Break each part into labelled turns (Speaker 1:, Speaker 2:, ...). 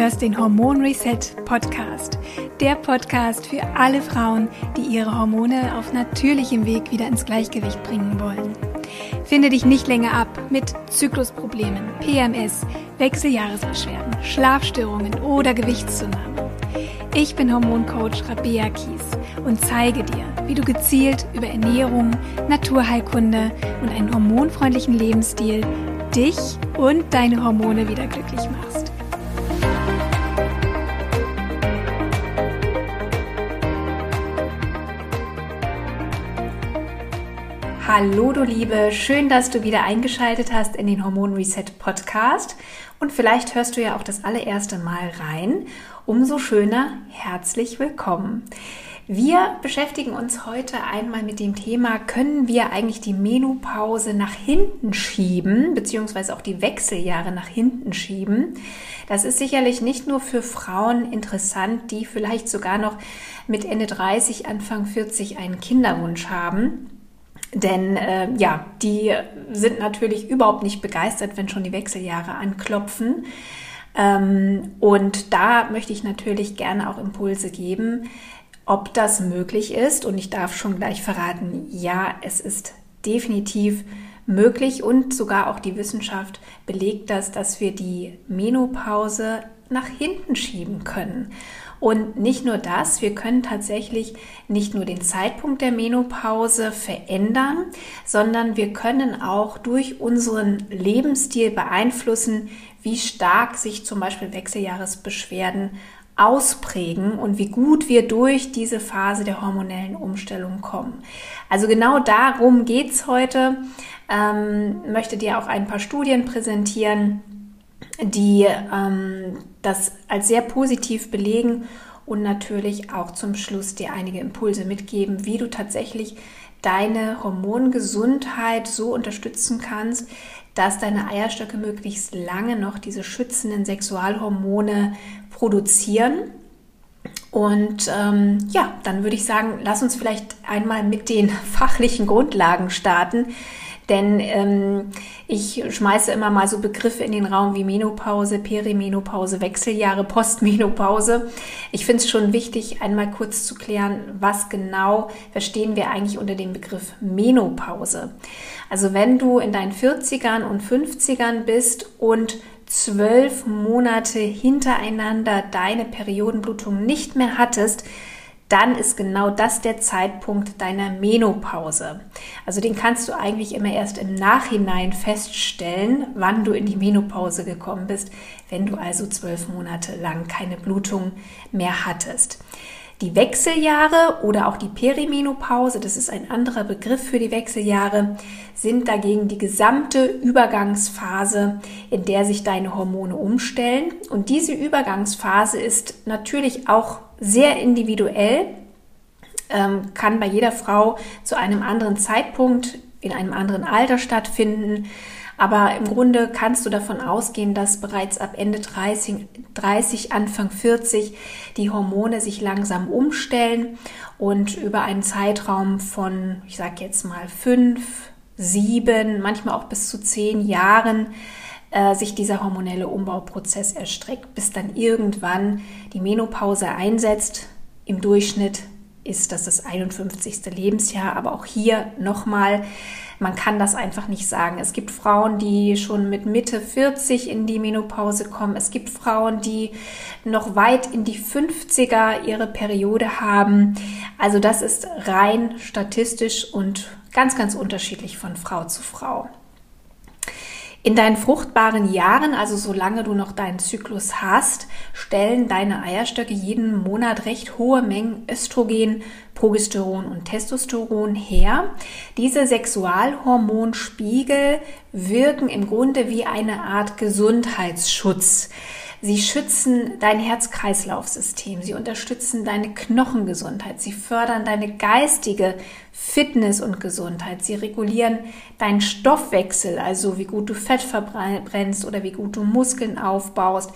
Speaker 1: hörst den Hormon Reset Podcast. Der Podcast für alle Frauen, die ihre Hormone auf natürlichem Weg wieder ins Gleichgewicht bringen wollen. Finde dich nicht länger ab mit Zyklusproblemen, PMS, Wechseljahresbeschwerden, Schlafstörungen oder Gewichtszunahme. Ich bin Hormoncoach Rabea Kies und zeige dir, wie du gezielt über Ernährung, Naturheilkunde und einen hormonfreundlichen Lebensstil dich und deine Hormone wieder glücklich machst. Hallo du Liebe, schön, dass du wieder eingeschaltet hast in den Hormon Reset Podcast und vielleicht hörst du ja auch das allererste Mal rein. Umso schöner, herzlich willkommen. Wir beschäftigen uns heute einmal mit dem Thema, können wir eigentlich die Menopause nach hinten schieben, beziehungsweise auch die Wechseljahre nach hinten schieben. Das ist sicherlich nicht nur für Frauen interessant, die vielleicht sogar noch mit Ende 30, Anfang 40 einen Kinderwunsch haben. Denn die sind natürlich überhaupt nicht begeistert, wenn schon die Wechseljahre anklopfen. Und da möchte ich natürlich gerne auch Impulse geben, ob das möglich ist. Und ich darf schon gleich verraten, ja, es ist definitiv möglich und sogar auch die Wissenschaft belegt das, dass wir die Menopause nach hinten schieben können. Und nicht nur das, wir können tatsächlich nicht nur den Zeitpunkt der Menopause verändern, sondern wir können auch durch unseren Lebensstil beeinflussen, wie stark sich zum Beispiel Wechseljahresbeschwerden ausprägen und wie gut wir durch diese Phase der hormonellen Umstellung kommen. Also genau darum geht's heute. Möchte dir auch ein paar Studien präsentieren, die das als sehr positiv belegen und natürlich auch zum Schluss dir einige Impulse mitgeben, wie du tatsächlich deine Hormongesundheit so unterstützen kannst, dass deine Eierstöcke möglichst lange noch diese schützenden Sexualhormone produzieren. Und dann würde ich sagen, lass uns vielleicht einmal mit den fachlichen Grundlagen starten. Denn ich schmeiße immer mal so Begriffe in den Raum wie Menopause, Perimenopause, Wechseljahre, Postmenopause. Ich finde es schon wichtig, einmal kurz zu klären, was genau verstehen wir eigentlich unter dem Begriff Menopause. Also wenn du in deinen 40ern und 50ern bist und 12 Monate hintereinander deine Periodenblutung nicht mehr hattest, dann ist genau das der Zeitpunkt deiner Menopause. Also den kannst du eigentlich immer erst im Nachhinein feststellen, wann du in die Menopause gekommen bist, wenn du also 12 Monate lang keine Blutung mehr hattest. Die Wechseljahre oder auch die Perimenopause, das ist ein anderer Begriff für die Wechseljahre, sind dagegen die gesamte Übergangsphase, in der sich deine Hormone umstellen. Und diese Übergangsphase ist natürlich auch sehr individuell, kann bei jeder Frau zu einem anderen Zeitpunkt, in einem anderen Alter stattfinden. Aber im Grunde kannst du davon ausgehen, dass bereits ab Ende 30, Anfang 40 die Hormone sich langsam umstellen und über einen Zeitraum von, ich sage jetzt mal 5, 7, manchmal auch bis zu 10 Jahren sich dieser hormonelle Umbauprozess erstreckt, bis dann irgendwann die Menopause einsetzt. Im Durchschnitt ist das 51. Lebensjahr, aber auch hier nochmal, man kann das einfach nicht sagen. Es gibt Frauen, die schon mit Mitte 40 in die Menopause kommen. Es gibt Frauen, die noch weit in die 50er ihre Periode haben. Also das ist rein statistisch und ganz, ganz unterschiedlich von Frau zu Frau. In deinen fruchtbaren Jahren, also solange du noch deinen Zyklus hast, stellen deine Eierstöcke jeden Monat recht hohe Mengen Östrogen, Progesteron und Testosteron her. Diese Sexualhormonspiegel wirken im Grunde wie eine Art Gesundheitsschutz. Sie schützen dein Herz-Kreislauf-System, sie unterstützen deine Knochengesundheit, sie fördern deine geistige Fitness und Gesundheit, sie regulieren deinen Stoffwechsel, also wie gut du Fett verbrennst oder wie gut du Muskeln aufbaust.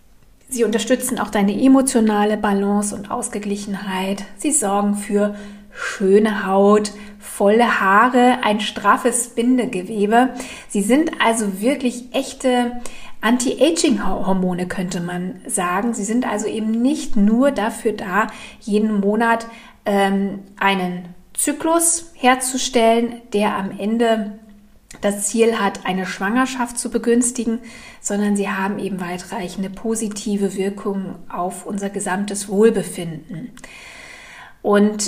Speaker 1: Sie unterstützen auch deine emotionale Balance und Ausgeglichenheit. Sie sorgen für schöne Haut, volle Haare, ein straffes Bindegewebe. Sie sind also wirklich echte Anti-Aging-Hormone, könnte man sagen. Sie sind also eben nicht nur dafür da, jeden Monat einen Zyklus herzustellen, der am Ende das Ziel hat, eine Schwangerschaft zu begünstigen, sondern sie haben eben weitreichende positive Wirkungen auf unser gesamtes Wohlbefinden. Und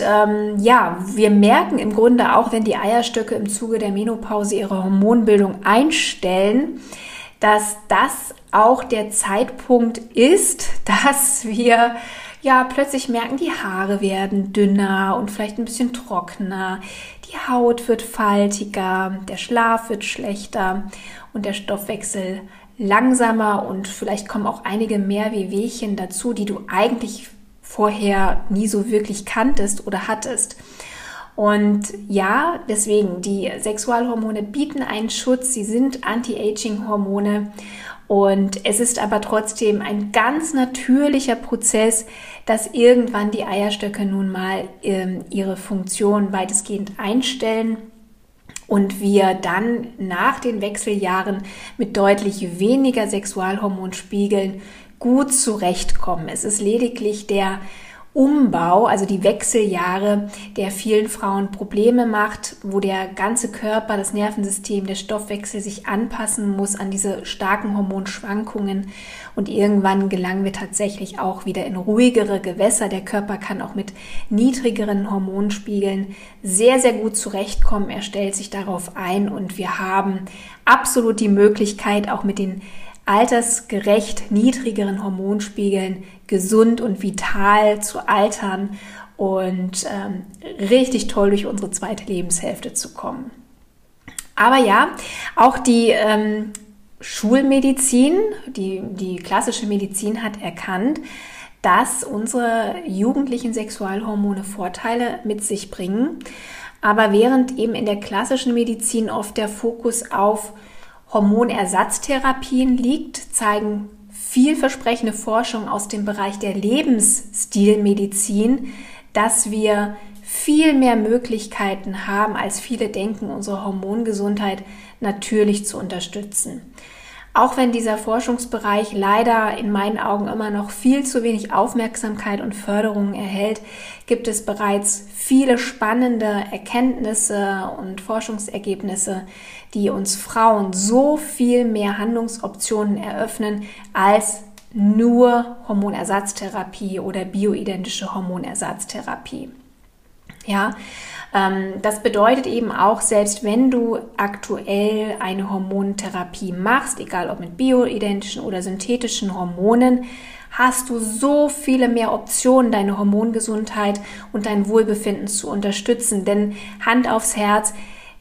Speaker 1: wir merken im Grunde auch, wenn die Eierstöcke im Zuge der Menopause ihre Hormonbildung einstellen, dass das auch der Zeitpunkt ist, dass wir plötzlich merken, die Haare werden dünner und vielleicht ein bisschen trockener, die Haut wird faltiger, der Schlaf wird schlechter und der Stoffwechsel langsamer und vielleicht kommen auch einige mehr Wehwehchen dazu, die du eigentlich vorher nie so wirklich kanntest oder hattest. Und ja, deswegen, die Sexualhormone bieten einen Schutz, sie sind Anti-Aging-Hormone und es ist aber trotzdem ein ganz natürlicher Prozess, dass irgendwann die Eierstöcke nun mal ihre Funktion weitestgehend einstellen und wir dann nach den Wechseljahren mit deutlich weniger Sexualhormonspiegeln gut zurechtkommen. Es ist lediglich der Umbau, also die Wechseljahre, der vielen Frauen Probleme macht, wo der ganze Körper, das Nervensystem, der Stoffwechsel sich anpassen muss an diese starken Hormonschwankungen und irgendwann gelangen wir tatsächlich auch wieder in ruhigere Gewässer. Der Körper kann auch mit niedrigeren Hormonspiegeln sehr, sehr gut zurechtkommen. Er stellt sich darauf ein und wir haben absolut die Möglichkeit, auch mit den altersgerecht niedrigeren Hormonspiegeln gesund und vital zu altern und richtig toll durch unsere zweite Lebenshälfte zu kommen. Aber ja, auch die Schulmedizin, die klassische Medizin hat erkannt, dass unsere jugendlichen Sexualhormone Vorteile mit sich bringen. Aber während eben in der klassischen Medizin oft der Fokus auf Hormonersatztherapien liegt, zeigen vielversprechende Forschung aus dem Bereich der Lebensstilmedizin, dass wir viel mehr Möglichkeiten haben, als viele denken, unsere Hormongesundheit natürlich zu unterstützen. Auch wenn dieser Forschungsbereich leider in meinen Augen immer noch viel zu wenig Aufmerksamkeit und Förderung erhält, gibt es bereits viele spannende Erkenntnisse und Forschungsergebnisse, die uns Frauen so viel mehr Handlungsoptionen eröffnen als nur Hormonersatztherapie oder bioidentische Hormonersatztherapie. Ja, das bedeutet eben auch, selbst wenn du aktuell eine Hormontherapie machst, egal ob mit bioidentischen oder synthetischen Hormonen, hast du so viele mehr Optionen, deine Hormongesundheit und dein Wohlbefinden zu unterstützen. Denn Hand aufs Herz,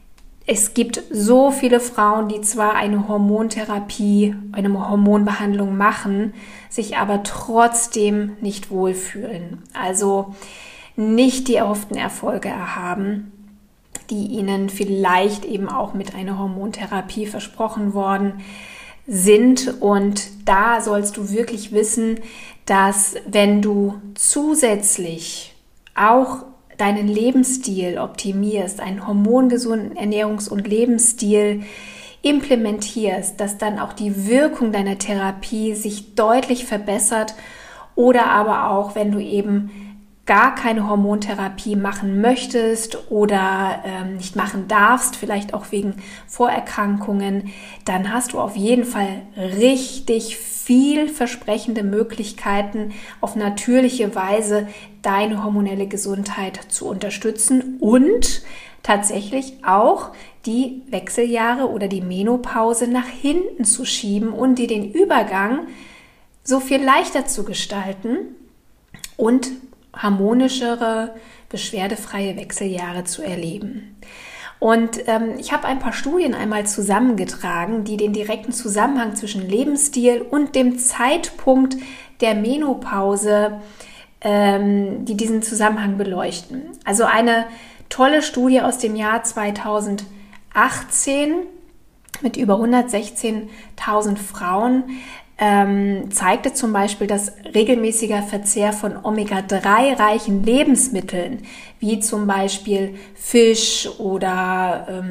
Speaker 1: es gibt so viele Frauen, die zwar eine Hormontherapie, eine Hormonbehandlung machen, sich aber trotzdem nicht wohlfühlen. Also nicht die erhofften Erfolge erhaben, die ihnen vielleicht eben auch mit einer Hormontherapie versprochen worden sind. Und da sollst du wirklich wissen, dass wenn du zusätzlich auch deinen Lebensstil optimierst, einen hormongesunden Ernährungs- und Lebensstil implementierst, dass dann auch die Wirkung deiner Therapie sich deutlich verbessert oder aber auch, wenn du eben gar keine Hormontherapie machen möchtest oder nicht machen darfst, vielleicht auch wegen Vorerkrankungen, dann hast du auf jeden Fall richtig vielversprechende Möglichkeiten, auf natürliche Weise deine hormonelle Gesundheit zu unterstützen und tatsächlich auch die Wechseljahre oder die Menopause nach hinten zu schieben und dir den Übergang so viel leichter zu gestalten und harmonischere, beschwerdefreie Wechseljahre zu erleben. Und ich habe ein paar Studien einmal zusammengetragen, die den direkten Zusammenhang zwischen Lebensstil und dem Zeitpunkt der Menopause, die diesen Zusammenhang beleuchten. Also eine tolle Studie aus dem Jahr 2018 mit über 116.000 Frauen, zeigte zum Beispiel, dass regelmäßiger Verzehr von Omega-3-reichen Lebensmitteln, wie zum Beispiel Fisch oder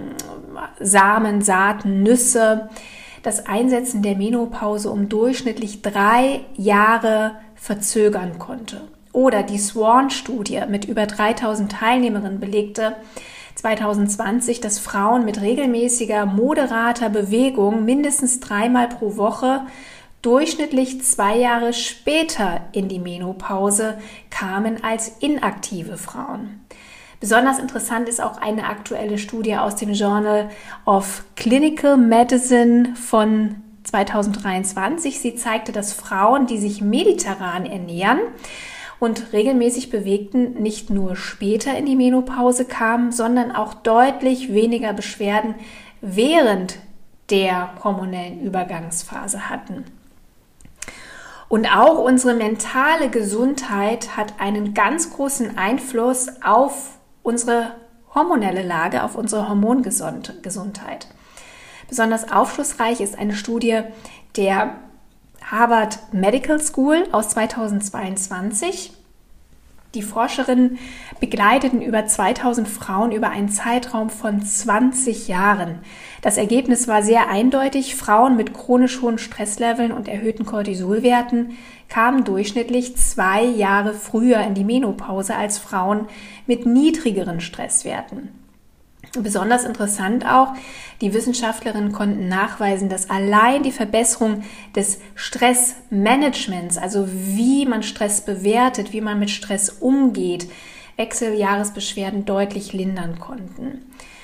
Speaker 1: Samen, Saaten, Nüsse, das Einsetzen der Menopause um durchschnittlich 3 Jahre verzögern konnte. Oder die SWAN-Studie mit über 3000 Teilnehmerinnen belegte 2020, dass Frauen mit regelmäßiger, moderater Bewegung mindestens 3-mal pro Woche durchschnittlich 2 Jahre später in die Menopause kamen als inaktive Frauen. Besonders interessant ist auch eine aktuelle Studie aus dem Journal of Clinical Medicine von 2023. Sie zeigte, dass Frauen, die sich mediterran ernähren und regelmäßig bewegten, nicht nur später in die Menopause kamen, sondern auch deutlich weniger Beschwerden während der hormonellen Übergangsphase hatten. Und auch unsere mentale Gesundheit hat einen ganz großen Einfluss auf unsere hormonelle Lage, auf unsere Hormongesundheit. Besonders aufschlussreich ist eine Studie der Harvard Medical School aus 2022. Die Forscherinnen begleiteten über 2000 Frauen über einen Zeitraum von 20 Jahren. Das Ergebnis war sehr eindeutig. Frauen mit chronisch hohen Stressleveln und erhöhten Cortisolwerten kamen durchschnittlich 2 Jahre früher in die Menopause als Frauen mit niedrigeren Stresswerten. Besonders interessant auch, die Wissenschaftlerinnen konnten nachweisen, dass allein die Verbesserung des Stressmanagements, also wie man Stress bewertet, wie man mit Stress umgeht, Wechseljahresbeschwerden deutlich lindern konnten.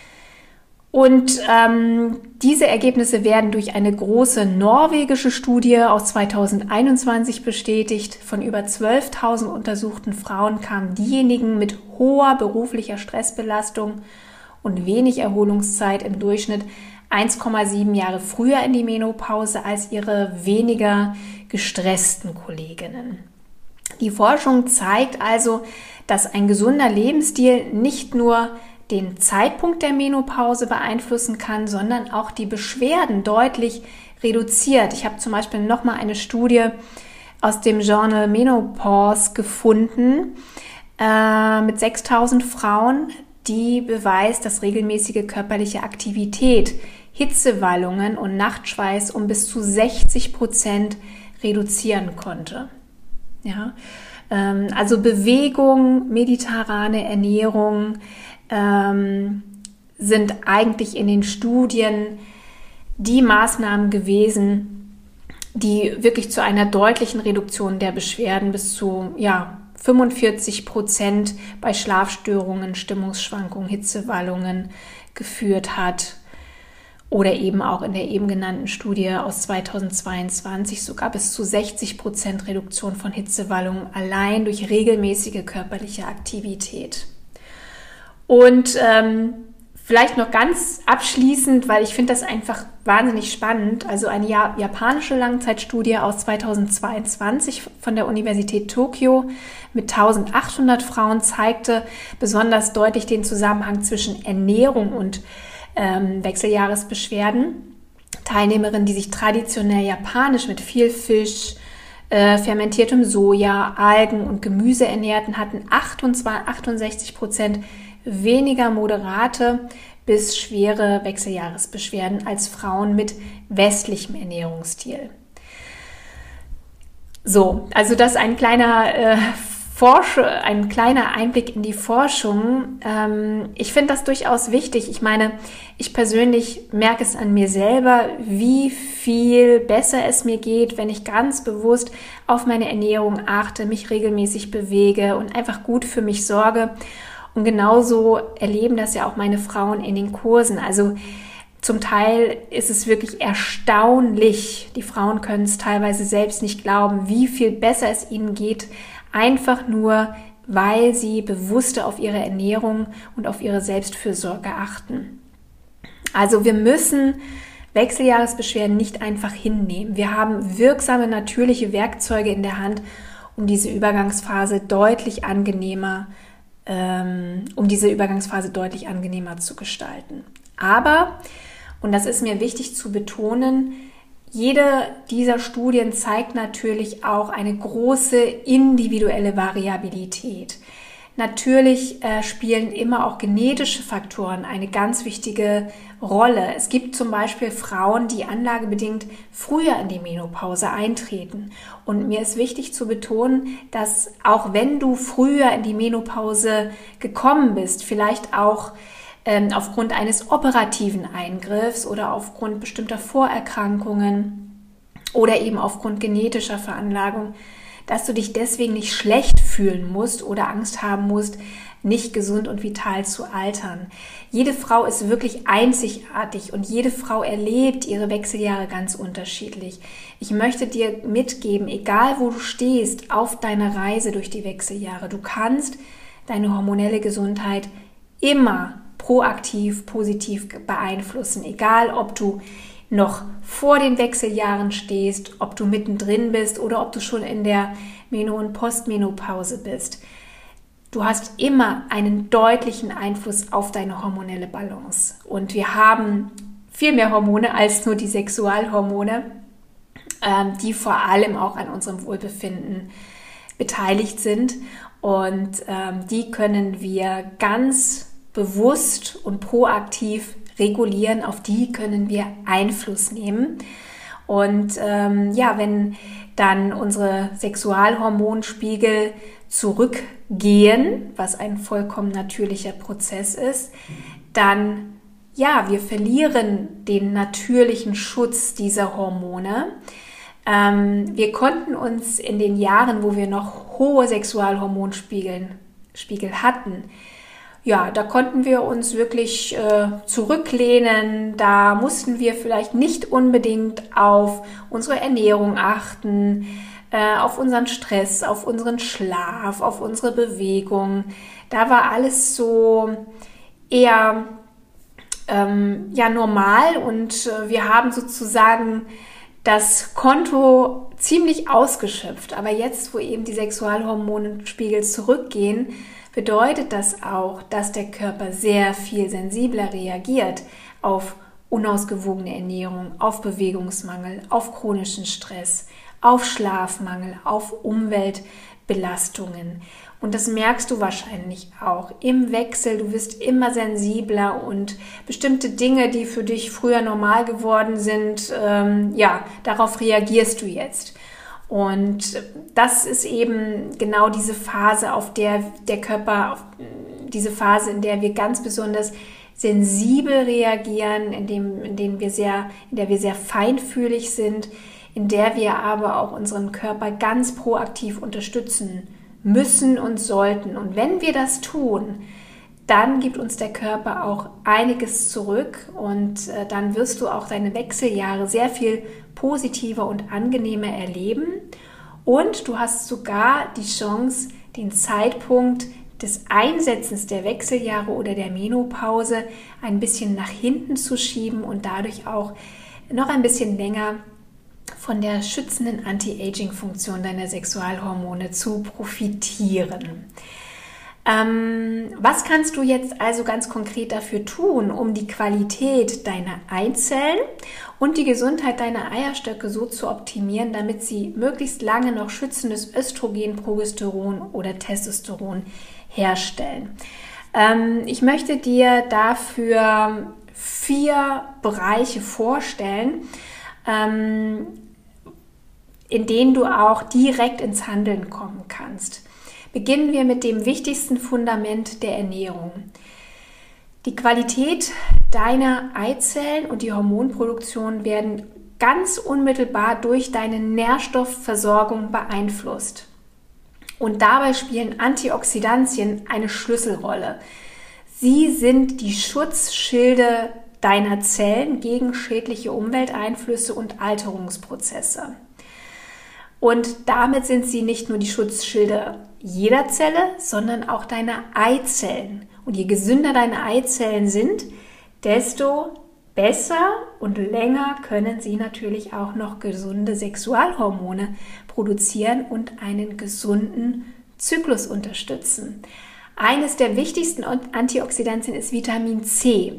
Speaker 1: Und diese Ergebnisse werden durch eine große norwegische Studie aus 2021 bestätigt. Von über 12.000 untersuchten Frauen kamen diejenigen mit hoher beruflicher Stressbelastung und wenig Erholungszeit im Durchschnitt 1,7 Jahre früher in die Menopause als ihre weniger gestressten Kolleginnen. Die Forschung zeigt also, dass ein gesunder Lebensstil nicht nur den Zeitpunkt der Menopause beeinflussen kann, sondern auch die Beschwerden deutlich reduziert. Ich habe zum Beispiel nochmal eine Studie aus dem Journal Menopause gefunden mit 6.000 Frauen, die beweist, dass regelmäßige körperliche Aktivität Hitzewallungen und Nachtschweiß um bis zu 60% reduzieren konnte. Ja, also Bewegung, mediterrane Ernährung sind eigentlich in den Studien die Maßnahmen gewesen, die wirklich zu einer deutlichen Reduktion der Beschwerden bis zu 45% bei Schlafstörungen, Stimmungsschwankungen, Hitzewallungen geführt hat. Oder eben auch in der eben genannten Studie aus 2022 sogar bis zu 60% Reduktion von Hitzewallungen allein durch regelmäßige körperliche Aktivität. Und vielleicht noch ganz abschließend, weil ich finde das einfach wahnsinnig spannend, also eine japanische Langzeitstudie aus 2022 von der Universität Tokio mit 1800 Frauen zeigte besonders deutlich den Zusammenhang zwischen Ernährung und Wechseljahresbeschwerden. Teilnehmerinnen, die sich traditionell japanisch mit viel Fisch, fermentiertem Soja, Algen und Gemüse ernährten, hatten 68% weniger moderate bis schwere Wechseljahresbeschwerden als Frauen mit westlichem Ernährungsstil. So, also das ist ein kleiner Einblick in die Forschung. Ich finde das durchaus wichtig. Ich meine, ich persönlich merke es an mir selber, wie viel besser es mir geht, wenn ich ganz bewusst auf meine Ernährung achte, mich regelmäßig bewege und einfach gut für mich sorge. Und genauso erleben das ja auch meine Frauen in den Kursen. Also zum Teil ist es wirklich erstaunlich. Die Frauen können es teilweise selbst nicht glauben, wie viel besser es ihnen geht, einfach nur, weil sie bewusster auf ihre Ernährung und auf ihre Selbstfürsorge achten. Also wir müssen Wechseljahresbeschwerden nicht einfach hinnehmen. Wir haben wirksame, natürliche Werkzeuge in der Hand, um diese Übergangsphase deutlich angenehmer zu gestalten. Aber, und das ist mir wichtig zu betonen, jede dieser Studien zeigt natürlich auch eine große individuelle Variabilität. Natürlich spielen immer auch genetische Faktoren eine ganz wichtige Rolle. Es gibt zum Beispiel Frauen, die anlagebedingt früher in die Menopause eintreten. Und mir ist wichtig zu betonen, dass auch wenn du früher in die Menopause gekommen bist, vielleicht auch aufgrund eines operativen Eingriffs oder aufgrund bestimmter Vorerkrankungen oder eben aufgrund genetischer Veranlagung, dass du dich deswegen nicht schlecht fühlen musst oder Angst haben musst, nicht gesund und vital zu altern. Jede Frau ist wirklich einzigartig und jede Frau erlebt ihre Wechseljahre ganz unterschiedlich. Ich möchte dir mitgeben, egal wo du stehst auf deiner Reise durch die Wechseljahre, du kannst deine hormonelle Gesundheit immer proaktiv, positiv beeinflussen, egal ob du noch vor den Wechseljahren stehst, ob du mittendrin bist oder ob du schon in der Meno- und Postmenopause bist. Du hast immer einen deutlichen Einfluss auf deine hormonelle Balance. Und wir haben viel mehr Hormone als nur die Sexualhormone, die vor allem auch an unserem Wohlbefinden beteiligt sind. Und die können wir ganz bewusst und proaktiv regulieren, auf die können wir Einfluss nehmen. Und wenn dann unsere Sexualhormonspiegel zurückgehen, was ein vollkommen natürlicher Prozess ist, dann wir verlieren den natürlichen Schutz dieser Hormone. Wir konnten uns in den Jahren, wo wir noch hohe Sexualhormonspiegel hatten, da konnten wir uns wirklich zurücklehnen, da mussten wir vielleicht nicht unbedingt auf unsere Ernährung achten, auf unseren Stress, auf unseren Schlaf, auf unsere Bewegung. Da war alles so eher normal und wir haben sozusagen das Konto ziemlich ausgeschöpft. Aber jetzt, wo eben die Sexualhormonspiegel zurückgehen, bedeutet das auch, dass der Körper sehr viel sensibler reagiert auf unausgewogene Ernährung, auf Bewegungsmangel, auf chronischen Stress, auf Schlafmangel, auf Umweltbelastungen. Und das merkst du wahrscheinlich auch im Wechsel. Du wirst immer sensibler und bestimmte Dinge, die für dich früher normal geworden sind, darauf reagierst du jetzt. Und das ist eben genau diese Phase, auf der der Körper, diese Phase, in der wir ganz besonders sensibel reagieren, in der wir sehr feinfühlig sind, in der wir aber auch unseren Körper ganz proaktiv unterstützen müssen und sollten. Und wenn wir das tun, dann gibt uns der Körper auch einiges zurück und dann wirst du auch deine Wechseljahre sehr viel positiver und angenehmer erleben. Und du hast sogar die Chance, den Zeitpunkt des Einsetzens der Wechseljahre oder der Menopause ein bisschen nach hinten zu schieben und dadurch auch noch ein bisschen länger von der schützenden Anti-Aging-Funktion deiner Sexualhormone zu profitieren. Was kannst du jetzt also ganz konkret dafür tun, um die Qualität deiner Eizellen und die Gesundheit deiner Eierstöcke so zu optimieren, damit sie möglichst lange noch schützendes Östrogen, Progesteron oder Testosteron herstellen? Ich möchte dir dafür 4 Bereiche vorstellen, in denen du auch direkt ins Handeln kommen kannst. Beginnen wir mit dem wichtigsten Fundament der Ernährung. Die Qualität deiner Eizellen und die Hormonproduktion werden ganz unmittelbar durch deine Nährstoffversorgung beeinflusst. Und dabei spielen Antioxidantien eine Schlüsselrolle. Sie sind die Schutzschilde deiner Zellen gegen schädliche Umwelteinflüsse und Alterungsprozesse. Und damit sind sie nicht nur die Schutzschilde jeder Zelle, sondern auch deiner Eizellen. Und je gesünder deine Eizellen sind, desto besser und länger können sie natürlich auch noch gesunde Sexualhormone produzieren und einen gesunden Zyklus unterstützen. Eines der wichtigsten Antioxidantien ist Vitamin C.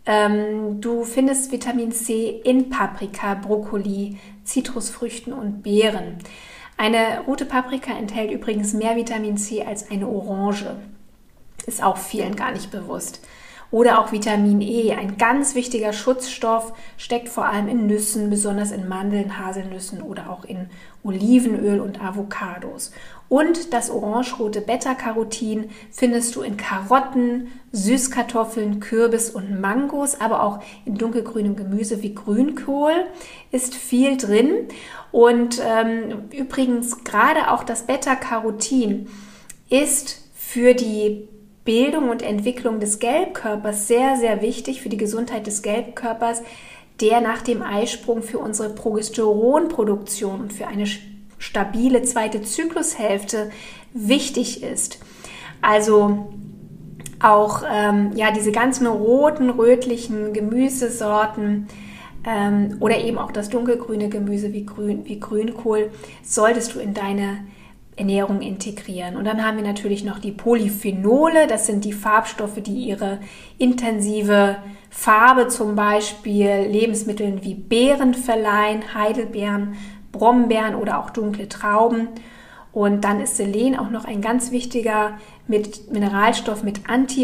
Speaker 1: Du findest Vitamin C in Paprika, Brokkoli, Zitrusfrüchten und Beeren. Eine rote Paprika enthält übrigens mehr Vitamin C als eine Orange. Ist auch vielen gar nicht bewusst. Oder auch Vitamin E, ein ganz wichtiger Schutzstoff, steckt vor allem in Nüssen, besonders in Mandeln, Haselnüssen oder auch in Olivenöl und Avocados. Und das orangerote Beta-Carotin findest du in Karotten, Süßkartoffeln, Kürbis und Mangos, aber auch in dunkelgrünem Gemüse wie Grünkohl ist viel drin. Und übrigens gerade auch das Beta-Carotin ist für die Bildung und Entwicklung des Gelbkörpers sehr, sehr wichtig, für die Gesundheit des Gelbkörpers, der nach dem Eisprung für unsere Progesteronproduktion und für eine stabile zweite Zyklushälfte wichtig ist. Also auch diese ganzen roten, rötlichen Gemüsesorten oder eben auch das dunkelgrüne Gemüse wie Grünkohl solltest du in deine Ernährung integrieren. Und dann haben wir natürlich noch die Polyphenole, das sind die Farbstoffe, die ihre intensive Farbe zum Beispiel Lebensmitteln wie Beeren verleihen, Heidelbeeren, Brombeeren oder auch dunkle Trauben. Und dann ist Selen auch noch ein ganz wichtiger Mineralstoff mit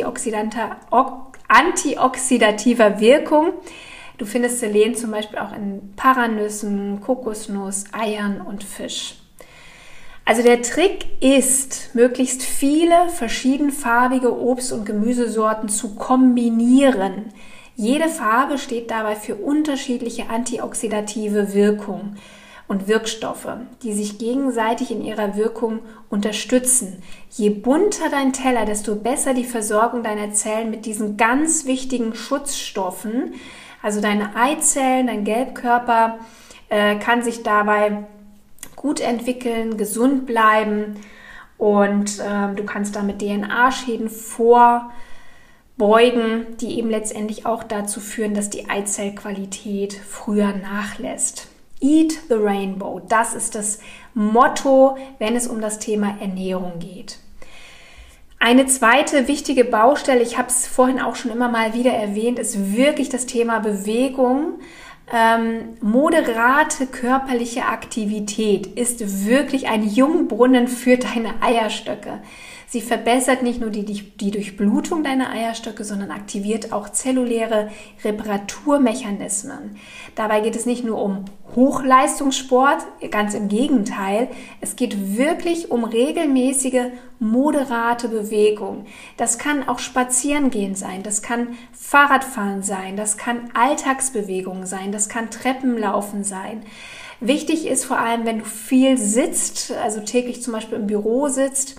Speaker 1: antioxidativer Wirkung. Du findest Selen zum Beispiel auch in Paranüssen, Kokosnuss, Eiern und Fisch. Also der Trick ist, möglichst viele verschiedenfarbige Obst- und Gemüsesorten zu kombinieren. Jede Farbe steht dabei für unterschiedliche antioxidative Wirkung und Wirkstoffe, die sich gegenseitig in ihrer Wirkung unterstützen. Je bunter dein Teller, desto besser die Versorgung deiner Zellen mit diesen ganz wichtigen Schutzstoffen. Also deine Eizellen, dein Gelbkörper kann sich dabei gut entwickeln, gesund bleiben und du kannst damit DNA-Schäden vorbeugen, die eben letztendlich auch dazu führen, dass die Eizellqualität früher nachlässt. Eat the Rainbow, das ist das Motto, wenn es um das Thema Ernährung geht. Eine zweite wichtige Baustelle, ich habe es vorhin auch schon immer mal wieder erwähnt, ist wirklich das Thema Bewegung. Moderate körperliche Aktivität ist wirklich ein Jungbrunnen für deine Eierstöcke. Sie verbessert nicht nur die Durchblutung deiner Eierstöcke, sondern aktiviert auch zelluläre Reparaturmechanismen. Dabei geht es nicht nur um Hochleistungssport, ganz im Gegenteil. Es geht wirklich um regelmäßige, moderate Bewegung. Das kann auch Spazierengehen sein, das kann Fahrradfahren sein, das kann Alltagsbewegung sein, das kann Treppenlaufen sein. Wichtig ist vor allem, wenn du viel sitzt, also täglich zum Beispiel im Büro sitzt,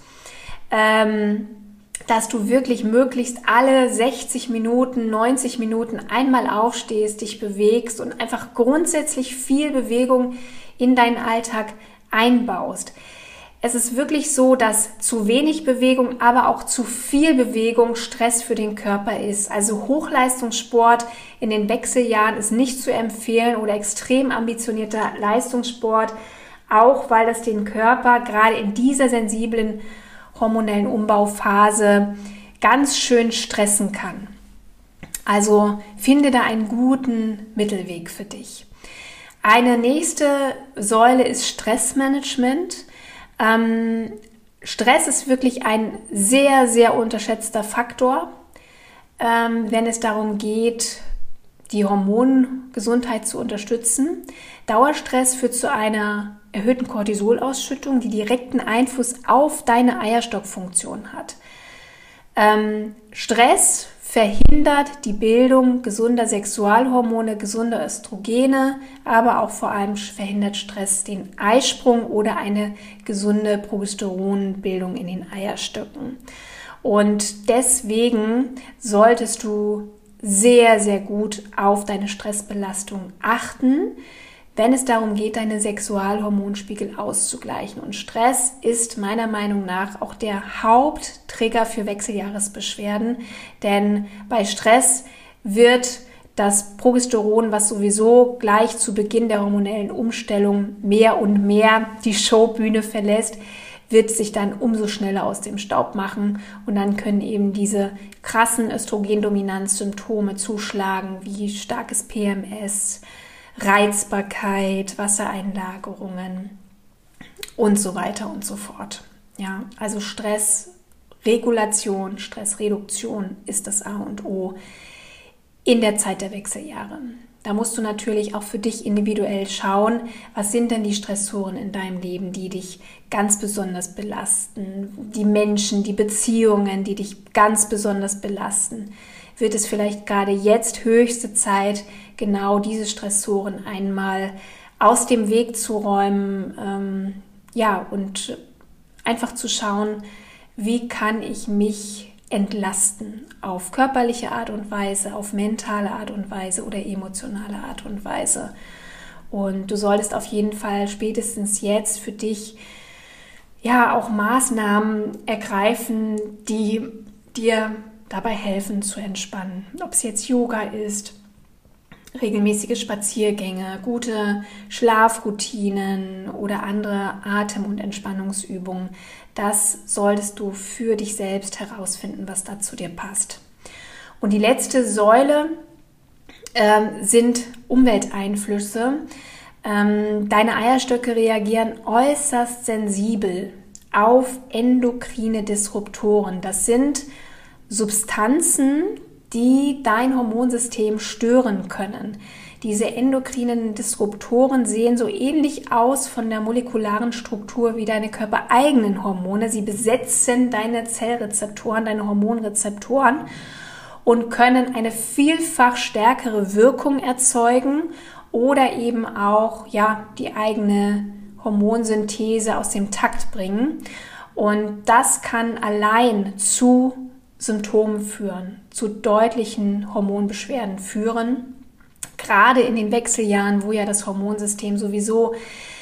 Speaker 1: dass du wirklich möglichst alle 60 Minuten, 90 Minuten einmal aufstehst, dich bewegst und einfach grundsätzlich viel Bewegung in deinen Alltag einbaust. Es ist wirklich so, dass zu wenig Bewegung, aber auch zu viel Bewegung Stress für den Körper ist. Also Hochleistungssport in den Wechseljahren ist nicht zu empfehlen oder extrem ambitionierter Leistungssport, auch weil das den Körper gerade in dieser sensiblen hormonellen Umbauphase ganz schön stressen kann. Also finde da einen guten Mittelweg für dich. Eine nächste Säule ist Stressmanagement. Stress ist wirklich ein sehr, sehr unterschätzter Faktor, wenn es darum geht, die Hormongesundheit zu unterstützen. Dauerstress führt zu einer erhöhten Cortisolausschüttung, die direkten Einfluss auf deine Eierstockfunktion hat. Stress verhindert die Bildung gesunder Sexualhormone, gesunder Östrogene, aber auch vor allem verhindert Stress den Eisprung oder eine gesunde Progesteronbildung in den Eierstöcken. Und deswegen solltest du sehr, sehr gut auf deine Stressbelastung achten, wenn es darum geht, deine Sexualhormonspiegel auszugleichen. Und Stress ist meiner Meinung nach auch der Haupttrigger für Wechseljahresbeschwerden, denn bei Stress wird das Progesteron, was sowieso gleich zu Beginn der hormonellen Umstellung mehr und mehr die Showbühne verlässt, wird sich dann umso schneller aus dem Staub machen und dann können eben diese krassen Östrogendominanzsymptome zuschlagen, wie starkes PMS, Reizbarkeit, Wassereinlagerungen und so weiter und so fort. Ja, also Stressregulation, Stressreduktion ist das A und O in der Zeit der Wechseljahre. Da musst du natürlich auch für dich individuell schauen, was sind denn die Stressoren in deinem Leben, die dich ganz besonders belasten, die Menschen, die Beziehungen, die dich ganz besonders belasten. Wird es vielleicht gerade jetzt höchste Zeit, genau diese Stressoren einmal aus dem Weg zu räumen, und einfach zu schauen, wie kann ich mich entlasten auf körperliche Art und Weise, auf mentale Art und Weise oder emotionale Art und Weise. Und du solltest auf jeden Fall spätestens jetzt für dich auch Maßnahmen ergreifen, die dir dabei helfen zu entspannen. Ob es jetzt Yoga ist, regelmäßige Spaziergänge, gute Schlafroutinen oder andere Atem- und Entspannungsübungen. Das solltest du für dich selbst herausfinden, was da zu dir passt. Und die letzte Säule sind Umwelteinflüsse. Deine Eierstöcke reagieren äußerst sensibel auf endokrine Disruptoren. Das sind Substanzen, die dein Hormonsystem stören können. Diese endokrinen Disruptoren sehen so ähnlich aus von der molekularen Struktur wie deine körpereigenen Hormone. Sie besetzen deine Zellrezeptoren, deine Hormonrezeptoren und können eine vielfach stärkere Wirkung erzeugen oder eben auch die eigene Hormonsynthese aus dem Takt bringen. Und das kann allein zu Symptomen führen, zu deutlichen Hormonbeschwerden führen. Gerade in den Wechseljahren, wo ja das Hormonsystem sowieso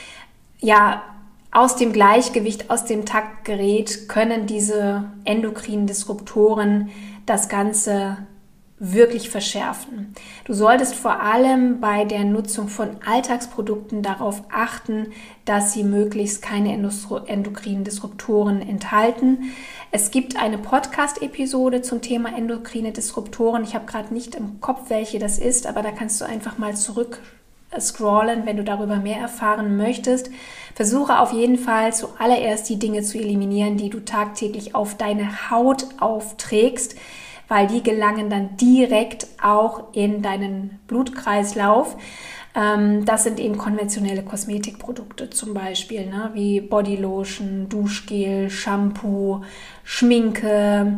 Speaker 1: aus dem Gleichgewicht, aus dem Takt gerät, können diese endokrinen Disruptoren das Ganze wirklich verschärfen. Du solltest vor allem bei der Nutzung von Alltagsprodukten darauf achten, dass sie möglichst keine endokrinen Disruptoren enthalten. Es gibt eine Podcast-Episode zum Thema endokrine Disruptoren. Ich habe gerade nicht im Kopf, welche das ist, aber da kannst du einfach mal zurück scrollen, wenn du darüber mehr erfahren möchtest. Versuche auf jeden Fall zuallererst die Dinge zu eliminieren, die du tagtäglich auf deine Haut aufträgst, weil die gelangen dann direkt auch in deinen Blutkreislauf. Das sind eben konventionelle Kosmetikprodukte zum Beispiel, wie Bodylotion, Duschgel, Shampoo, Schminke,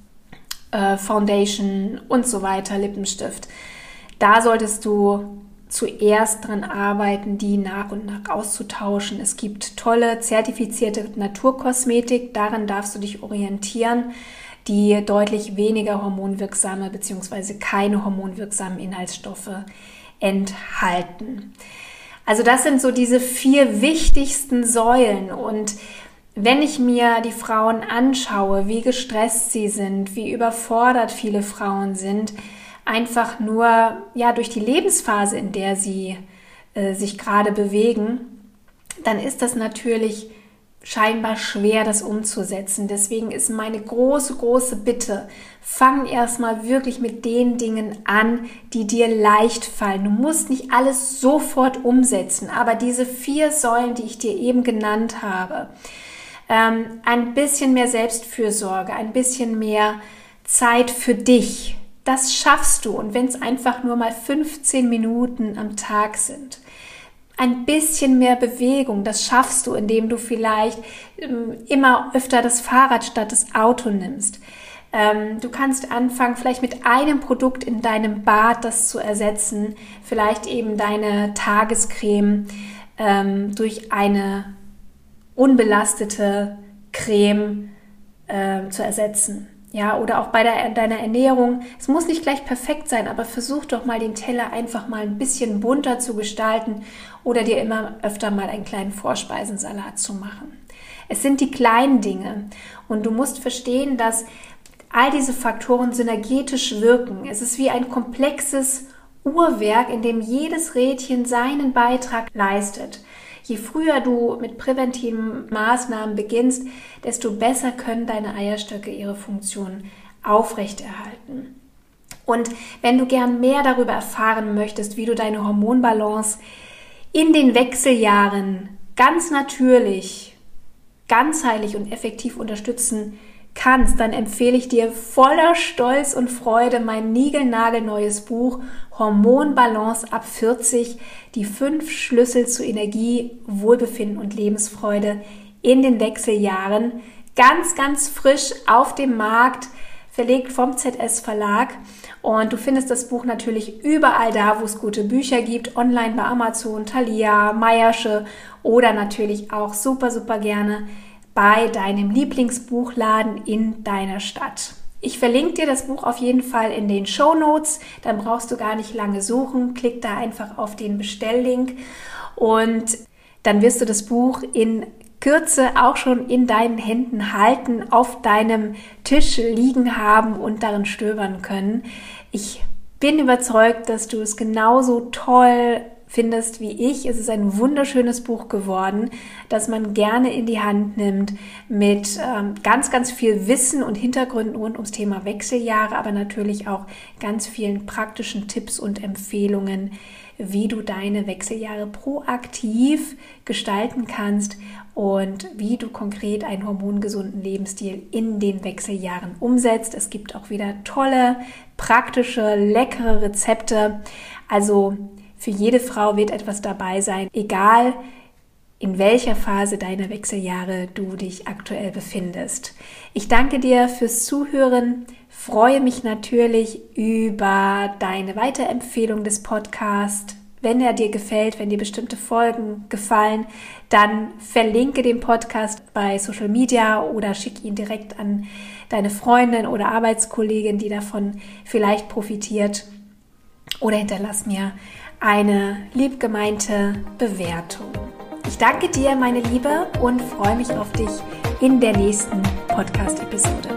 Speaker 1: Foundation und so weiter, Lippenstift. Da solltest du zuerst dran arbeiten, die nach und nach auszutauschen. Es gibt tolle zertifizierte Naturkosmetik, daran darfst du dich orientieren, die deutlich weniger hormonwirksame bzw. keine hormonwirksamen Inhaltsstoffe enthalten. Also das sind so diese 4 wichtigsten Säulen. Und wenn ich mir die Frauen anschaue, wie gestresst sie sind, wie überfordert viele Frauen sind, einfach nur durch die Lebensphase, in der sie sich gerade bewegen, dann ist das natürlich scheinbar schwer, das umzusetzen. Deswegen ist meine große, große Bitte, fang erstmal wirklich mit den Dingen an, die dir leicht fallen. Du musst nicht alles sofort umsetzen, aber diese 4 Säulen, die ich dir eben genannt habe, ein bisschen mehr Selbstfürsorge, ein bisschen mehr Zeit für dich, das schaffst du. Und wenn es einfach nur mal 15 Minuten am Tag sind, ein bisschen mehr Bewegung, das schaffst du, indem du vielleicht immer öfter das Fahrrad statt das Auto nimmst. Du kannst anfangen, vielleicht mit einem Produkt in deinem Bad das zu ersetzen, vielleicht eben deine Tagescreme durch eine unbelastete Creme zu ersetzen. Ja, oder auch bei deiner Ernährung. Es muss nicht gleich perfekt sein, aber versuch doch mal den Teller einfach mal ein bisschen bunter zu gestalten oder dir immer öfter mal einen kleinen Vorspeisensalat zu machen. Es sind die kleinen Dinge und du musst verstehen, dass all diese Faktoren synergetisch wirken. Es ist wie ein komplexes Uhrwerk, in dem jedes Rädchen seinen Beitrag leistet. Je früher du mit präventiven Maßnahmen beginnst, desto besser können deine Eierstöcke ihre Funktion aufrechterhalten. Und wenn du gern mehr darüber erfahren möchtest, wie du deine Hormonbalance in den Wechseljahren ganz natürlich, ganzheitlich und effektiv unterstützen kannst, dann empfehle ich dir voller Stolz und Freude mein niegelnagelneues Buch Hormonbalance ab 40, die 5 Schlüssel zu Energie, Wohlbefinden und Lebensfreude in den Wechseljahren. Ganz, ganz frisch auf dem Markt, verlegt vom ZS Verlag. Und du findest das Buch natürlich überall da, wo es gute Bücher gibt, online bei Amazon, Thalia, Meiersche oder natürlich auch super, super gerne bei deinem Lieblingsbuchladen in deiner Stadt. Ich verlinke dir das Buch auf jeden Fall in den Shownotes, dann brauchst du gar nicht lange suchen, klick da einfach auf den Bestelllink und dann wirst du das Buch in Kürze auch schon in deinen Händen halten, auf deinem Tisch liegen haben und darin stöbern können. Ich bin überzeugt, dass du es genauso toll findest wie ich. Es ist ein wunderschönes Buch geworden, das man gerne in die Hand nimmt mit ganz, ganz viel Wissen und Hintergründen rund ums Thema Wechseljahre, aber natürlich auch ganz vielen praktischen Tipps und Empfehlungen, wie du deine Wechseljahre proaktiv gestalten kannst und wie du konkret einen hormongesunden Lebensstil in den Wechseljahren umsetzt. Es gibt auch wieder tolle, praktische, leckere Rezepte. Also für jede Frau wird etwas dabei sein, egal in welcher Phase deiner Wechseljahre du dich aktuell befindest. Ich danke dir fürs Zuhören, freue mich natürlich über deine Weiterempfehlung des Podcasts. Wenn er dir gefällt, wenn dir bestimmte Folgen gefallen, dann verlinke den Podcast bei Social Media oder schick ihn direkt an deine Freundin oder Arbeitskollegin, die davon vielleicht profitiert, oder hinterlass mir eine liebgemeinte Bewertung. Ich danke dir, meine Liebe, und freue mich auf dich in der nächsten Podcast-Episode.